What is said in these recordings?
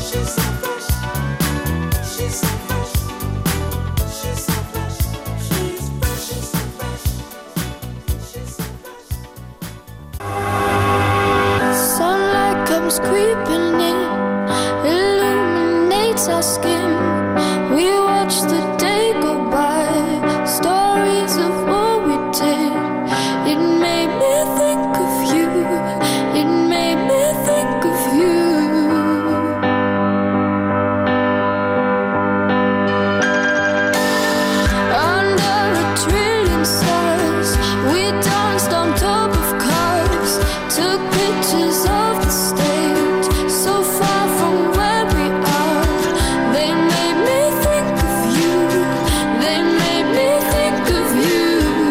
Creeping in, illuminates our skin. We watch the day go by, stories of what we did. It made me think of you, it made me think of you. Under a trillion stars, we danced on top of cars, took pictures of the stage, so far from where we are. They made me think of you, they made me think of you.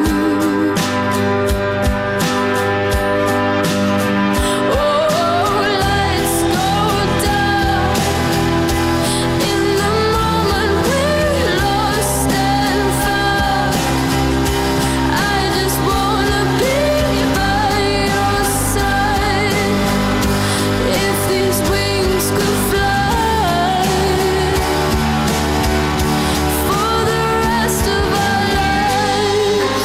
Oh, lights go down in the moment we're lost and found. I just wanna be by your side. If these wings could fly for the rest of our lives.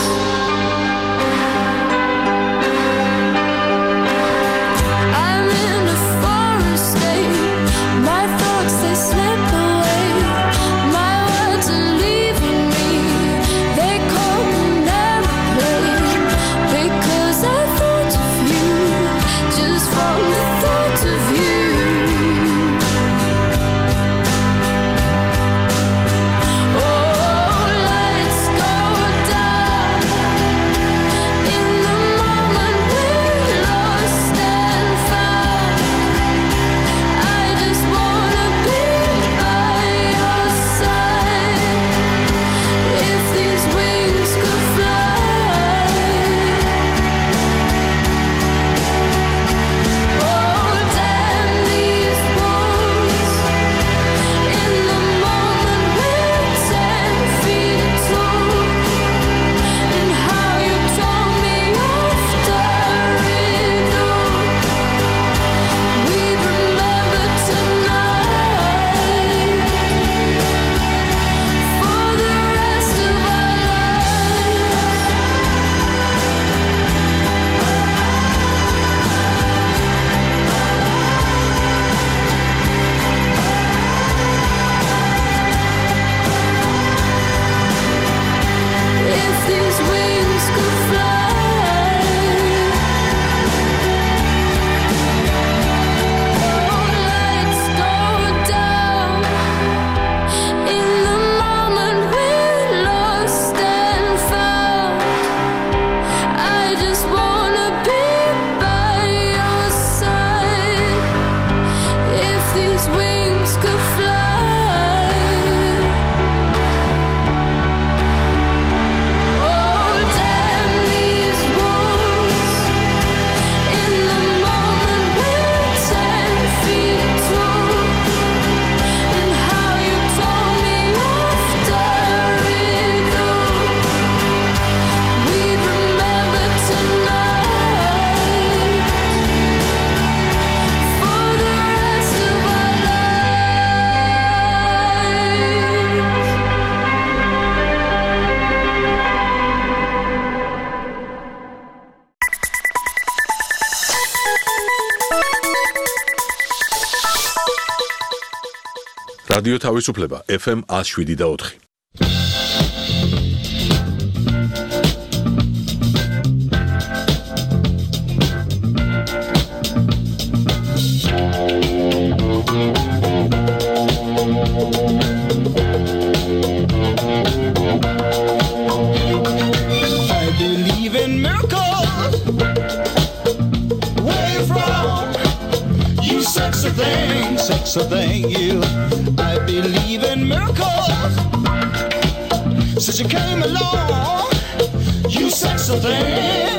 I'm in a foreign state, my thoughts they slip away, my words are leaving me, they come an airplane, because I thought of you, just from the thought of you. Oh, lights go down in the moment we're lost and found. I just wanna be by your side. If these wings could fly. Oh, damn these walls. In the moment we're 10 feet tall. And how you told me off the riddle. We remember tonight for the rest of our lives. If these wings could fly. Oh, lights go down in the moment we're lost and found. I just wanna be by your side. If these wings could fly. Oh, damn these walls. In the moment we're 10 feet tall. And how you told me off the riddle. We remember tonight for the rest of our რადიო თავისუფლება FM 107.4. I believe in miracles. Where you from? You sexy thing, you. I believe in miracles. Since you came along, you sexy thing.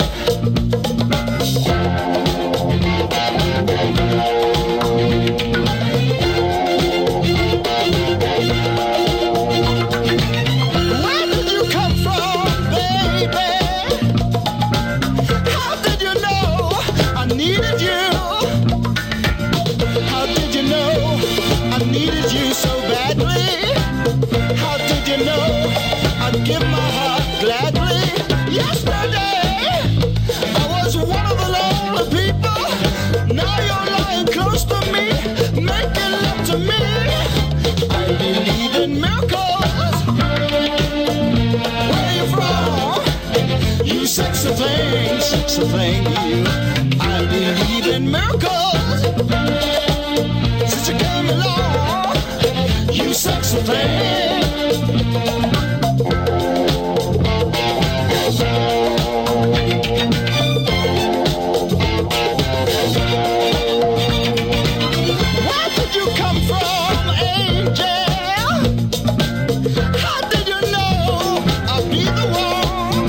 Where did you come from, baby? How did you know I needed you? How did you know I gladly. How did you know I'd give my heart gladly? Yesterday I was one of the lonely people. Now you're lying close to me, making love to me. I believe in miracles. Where you from? You sexy thing, you. I believe in miracles. Since you came along, you sexy thing. Where did you come from, angel? How did you know I'd be the one?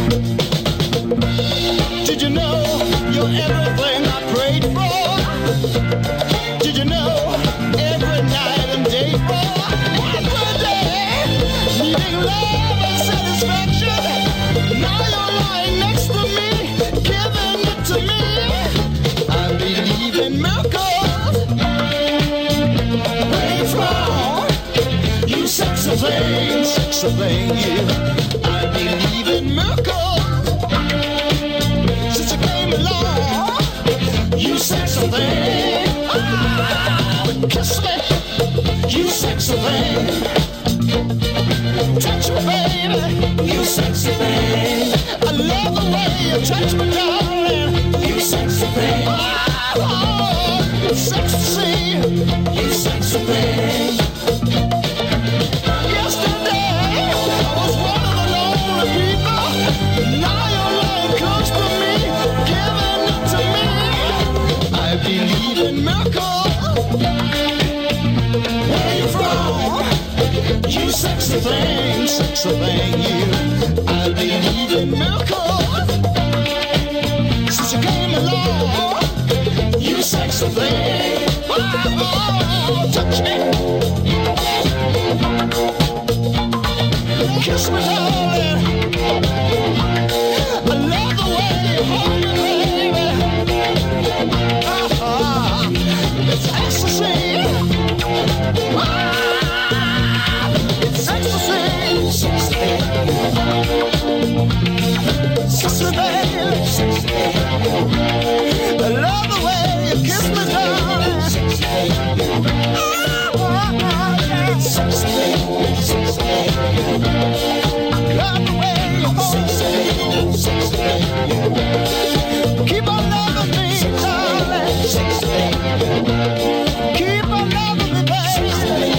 Did you know you're everything I prayed for? Did you know every night and day for? Every day, needing love and satisfaction. Now you're lying next to me, giving it to me. I believe in miracles. Where you from? You sexy thing, you. I believe in miracles. Since you came along, you sexy thing. Oh, kiss me, you sexy thing. Touch me, baby, you sexy thing. I love the way you touch me, darling. You sexy thing. Oh, it's sexy to see you sexy thing. Yesterday I was one of the lonely people. Now you're lying close to me, giving it to me. I believe in miracles. Where you from? You sexy thing, you. I believe in miracles. Since you came along, you sexy thing. Oh, touch me. Kiss me, darling. I love the way you hold me, baby. It's ecstasy. It's ecstasy. Kiss me, baby. I love the way you kiss me, darling. Love the way you hold me. Keep on loving me, darling. Keep on loving me, baby.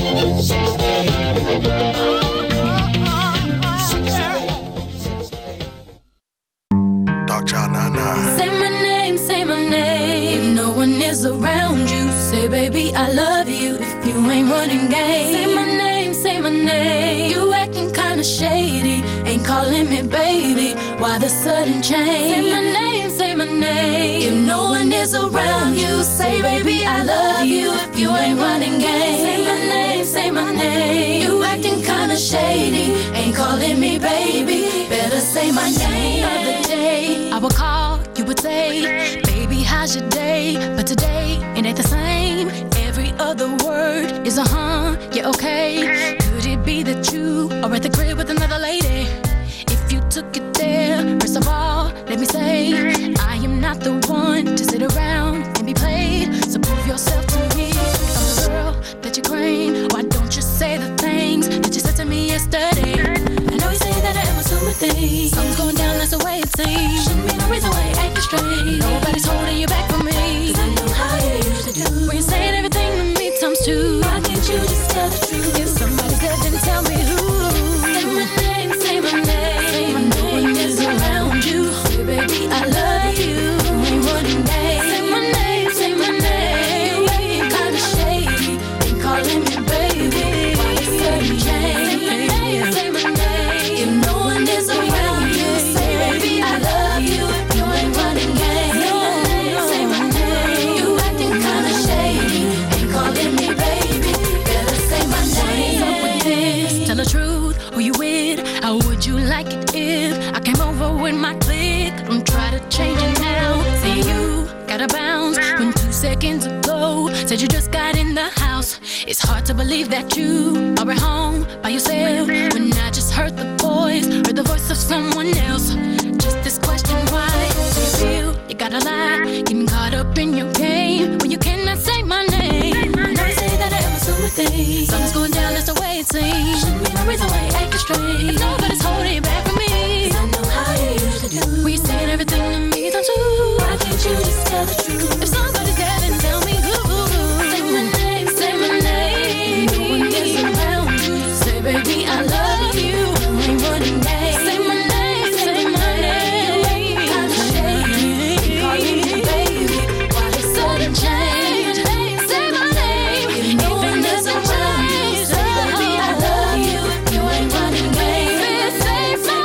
Dog Child 99. Say my name. If no one is around you, say, baby, I love you. If you ain't running game, say my name. You acting kinda shady, ain't calling me baby. Why the sudden change? Say my name. If no one is around you, say, baby, I love you. If you ain't running game, say my name. You acting kinda shady, ain't calling me baby. Better say my name. The other day, I would call, you would say, baby, how's your day? But today, it ain't the same. Every other word is yeah, okay. Could it be that you are at the crib with another lady? If you took it there, first of all, let me say, I am not the one to sit around and be played. So prove yourself to me. I'm the girl that you claim. Why don't you say the things that you said to me yesterday? I know you say that I am assuming things. Something's going down, that's the way it seems. Shouldn't be no reason why you're acting strange. Nobody's holding you back from me. 'Cause I know how you usually do. When you're saying everything to me times two. Why can't you just tell the truth? If somebody's good, then tell me who. Say my name, say my name. No one is around you. Say, baby, I love you. Ain't running game. Say my name, say my name. You ain't kinda shady, ain't calling me baby. Why you sudden change? Say my name. If no one is around you, say, baby, I love you. You ain't running game. Say my name. You acting kinda shady, ain't calling me baby. Better say my name. What's up with this? Tell the truth, who you with? How would you like it if I came over with my clique? Don't try to change it now. See, you gotta bounce when 2 seconds ago said you just got in the house. It's hard to believe that you are at home by yourself when I just heard the voice of someone else. Just this question, why do you feel you gotta lie? Getting caught up in your game when you cannot say my name. And I say that I am assuming things. Something's going down, that's the way it seems. Shouldn't be no reason why you're acting straight. If nobody's holding it back from me, 'cause I know how you usually do. When you saying everything to me, don't you? Why can't you just tell the truth? If somebody's there, then tell me who. Say my name, say my name. No one gets around. Say, baby, I love you. You ain't running back. Say my name, say my name. Kind of shady, calling me baby. Why they sudden change? Say my name, even there's a change. Say, baby, I love you. You ain't running back. Say my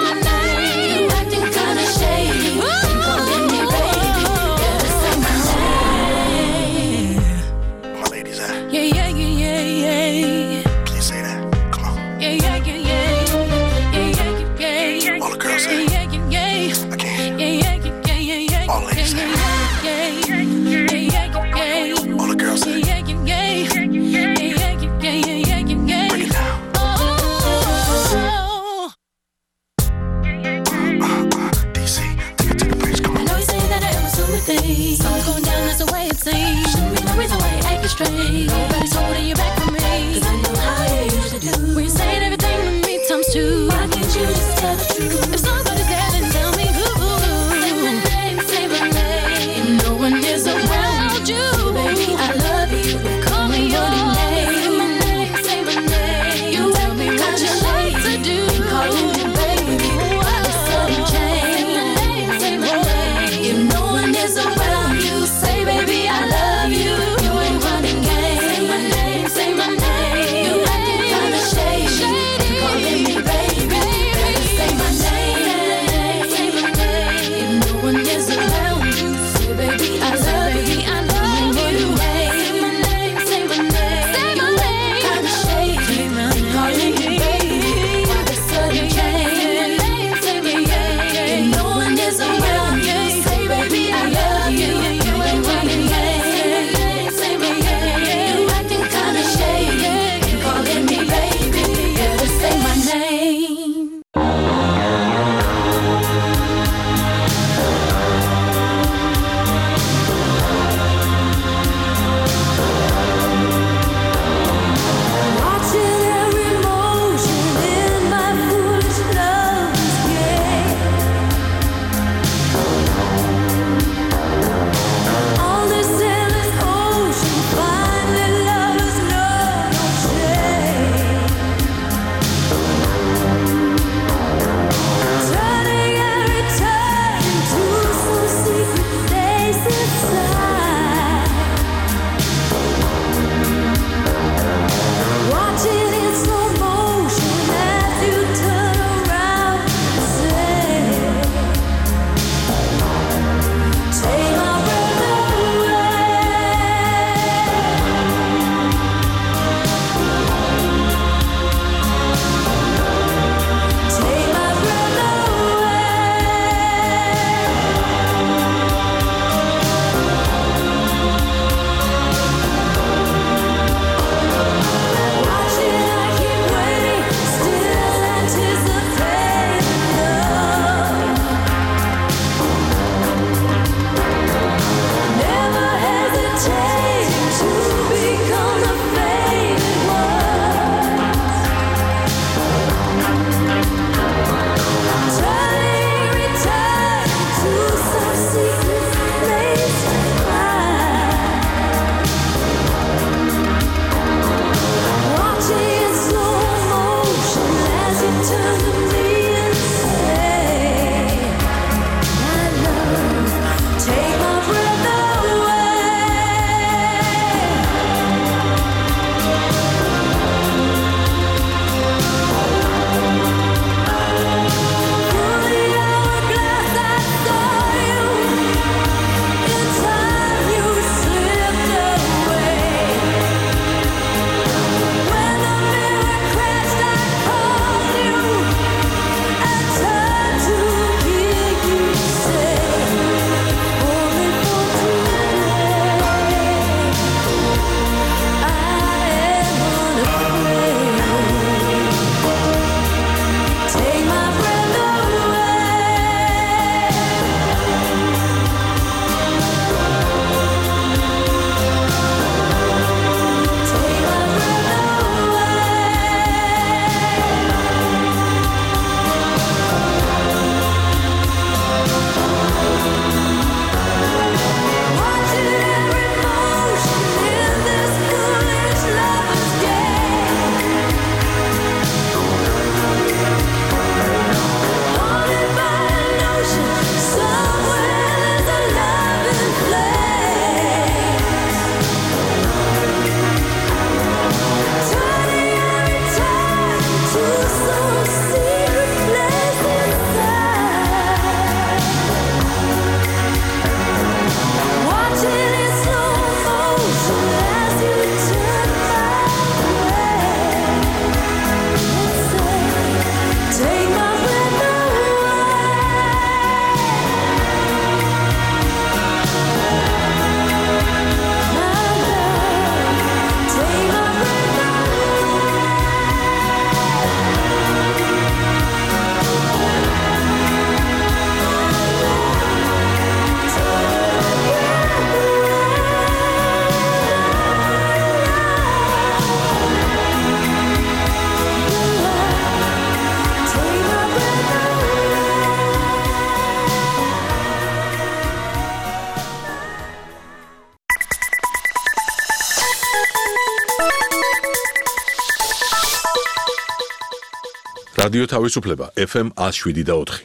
რადიო თავისუფლება FM 107.4.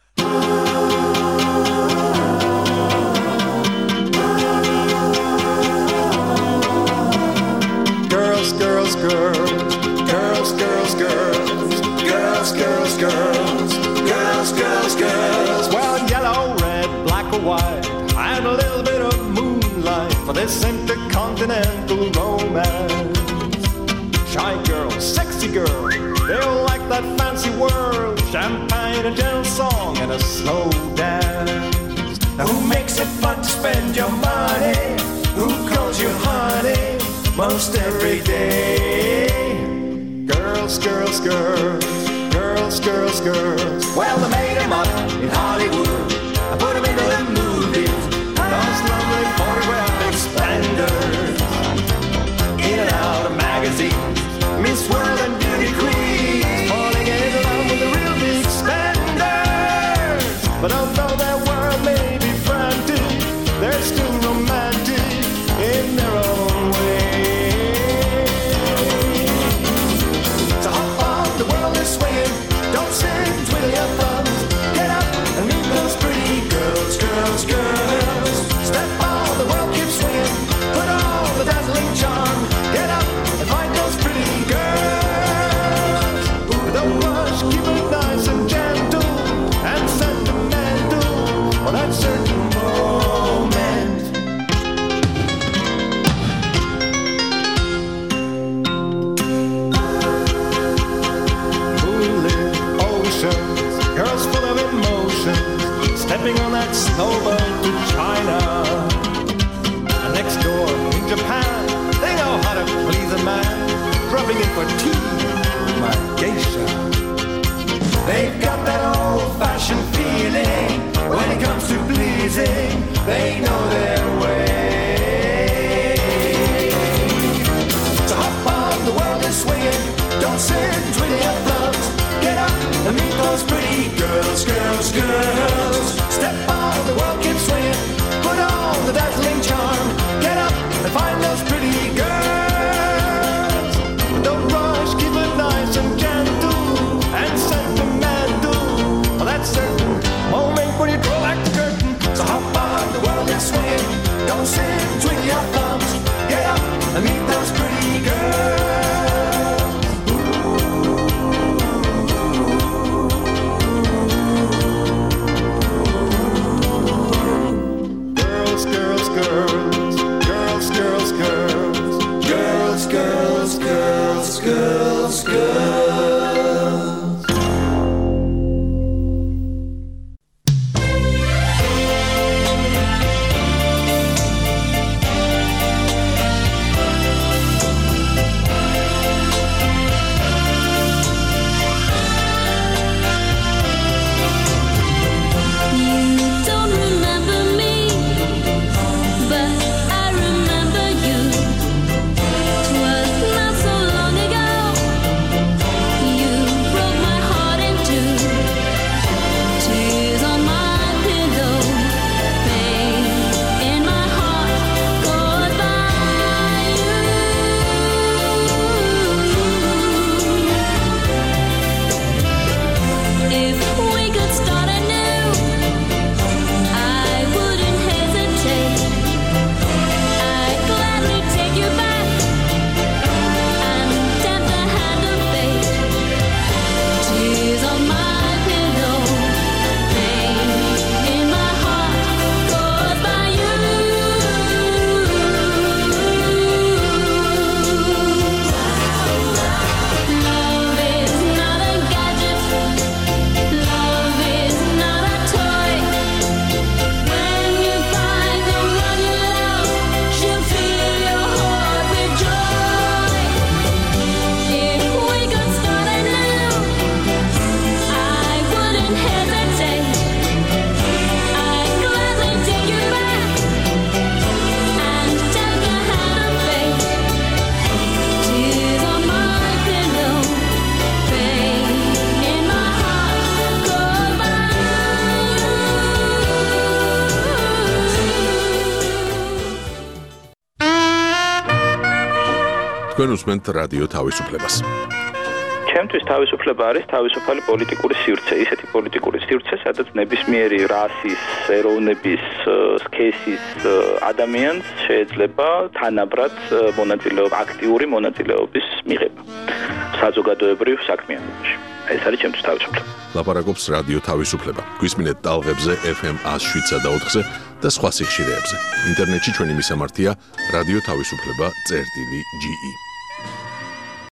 Girls, girls, girls, girls, girls, girls, girls, girls, girls, girls, girls, girls. Well, yellow, red, black or white, and a little bit of moonlight for this intercontinental romance. Shy girls, sexy girls, they all like that fancy world, champagne, a gentle song, and a slow dance. Now who makes it fun to spend your money? Who calls you honey most every day? Girls, girls, girls, girls, girls, girls. Well, they made them up in Hollywood. I put them into the movies. Those lovely photographic splendors. In and out of magazines, Miss World and Beauty Queen, falling in love with the real big spenders. But although their world may be frantic, they're still romantic in their own way. So hop on, the world is swinging. Don't sit, twiddle your thumbs. Get up and meet those pretty girls, girls, girls. Step on, the world keeps swinging. Put on the dazzling charm. Get up and find those pretty girls. Don't rush, keep it nice and gentle and sentimental for that certain moment. Moonlit oceans, girls full of emotions, stepping on that snowboat to China. And next door in Japan, they know how to please a man, dropping in for tea, my geisha. They've got that old-fashioned feeling when it comes to pleasing. They know their way. So hop on, the world is swinging. Don't sit, twiddle your thumbs. Get up and meet those pretty girls, girls, girls. Step on, the world keeps swinging. Put on the dazzling charm. Get up and find those pretty girls. Don't rush, keep it nice and gentle and sentimental. Well, that certain moment when you draw back the curtain. So hop on, the world is swinging. Don't sit, twiddle your thumbs. Get up and meet those pretty girls. Girls, girls, girls, girls, girls, girls, girls, girls, girls, girls, girls. You don't remember me, but I remember you. 'Twas not so long ago. You broke my heart in two. Tears on my pillow, pain in my heart. Goodbye, you. If we could start anew, I wouldn't hesitate. I'd gladly take you back and tempt the hand of fate. Tears on my pillow, pain in my heart. Goodbye, you. Love is not a gadget. Love is not a toy. When you find the one you love, she'll fill your heart with joy. If we could start anew, I wouldn't hesitate. I'd gladly take you back and tempt the hand of fate. Tears on my pillow, pain in my heart. Goodbye. თქვენ უსმენთ რადიო თავისუფლებას. ჩემთვის თავისუფლება არის თავისუფალი პოლიტიკური სივრცე, ისეთი პოლიტიკური სივრცე, სადაც ნებისმიერი რასის, ეროვნების, სქესის ადამიანს შეიძლება თანაბრად აქტიური მონაწილეობის მიღება საზოგადოებრივ საქმიანობაში. ეს არის ჩემთვის თავისუფლება. ლაპარაკობს რადიო თავისუფლება. გვისმინეთ ტალღებზე FM 107.4-ზე და სხვა სიხშირეებზე. ინტერნეტში ჩვენი მისამართია რადიო თავისუფლება.ge